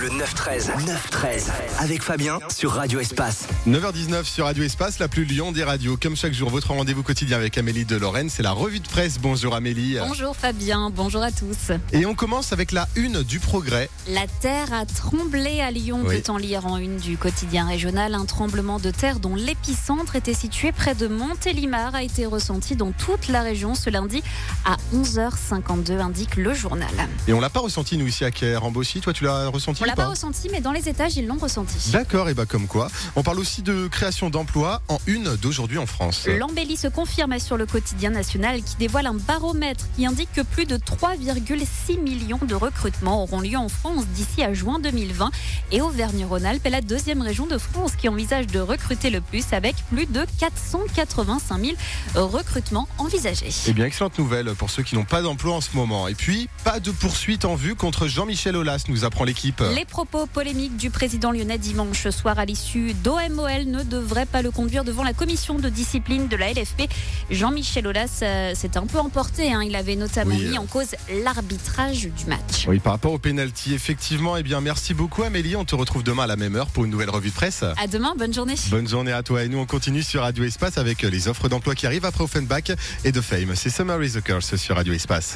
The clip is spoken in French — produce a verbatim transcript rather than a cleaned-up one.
le neuf treize. neuf treize. Avec Fabien sur Radio Espace. neuf heures dix-neuf sur Radio Espace, la plus Lyon des radios. Comme chaque jour, votre rendez-vous quotidien avec Amélie de Lorraine, c'est la revue de presse. Bonjour Amélie. Bonjour Fabien, bonjour à tous. Et on commence avec la une du Progrès. La terre a tremblé à Lyon, Oui. peut-on lire en une du quotidien régional. Un tremblement de terre dont l'épicentre était situé près de Montélimar a été ressenti dans toute la région ce lundi à onze heures cinquante-deux, indique le journal. Et on l'a pas ressenti nous ici à Caire-en-Bauchi. Toi, tu l'as ressenti On ou l'a pas, pas ressenti, mais dans les étages, ils l'ont ressenti. D'accord, et bah comme quoi. On parle aussi de création d'emplois en une d'aujourd'hui en France. L'embellie se confirme sur le quotidien national qui dévoile un baromètre qui indique que plus de trois virgule six millions de recrutements auront lieu en France d'ici à juin deux mille vingt. Et Auvergne-Rhône-Alpes est la deuxième région de France qui envisage de recruter le plus avec plus de quatre cent quatre-vingt-cinq mille recrutements envisagés. Eh bien, excellente nouvelle pour ceux qui n'ont pas d'emploi en ce moment. Et puis, pas de poursuite en vue contre Jean-Michel Aulas, nous apprend l'équipe. Les propos polémiques du président lyonnais dimanche soir à l'issue d'O M O L ne devraient pas le conduire devant la commission de discipline de la L F P. Jean-Michel Aulas euh, s'est un peu emporté. Hein. Il avait notamment Oui. mis en cause l'arbitrage du match. Oui, par rapport au pénalty, effectivement. Eh bien, merci beaucoup Amélie. On te retrouve demain à la même heure pour une nouvelle revue de presse. À demain, bonne journée. Bonne journée à toi. Et nous, on continue sur Radio Espace avec les offres d'emploi qui arrivent après Offenbach et de Fame. C'est Summer is the Curse sur Radio Espace.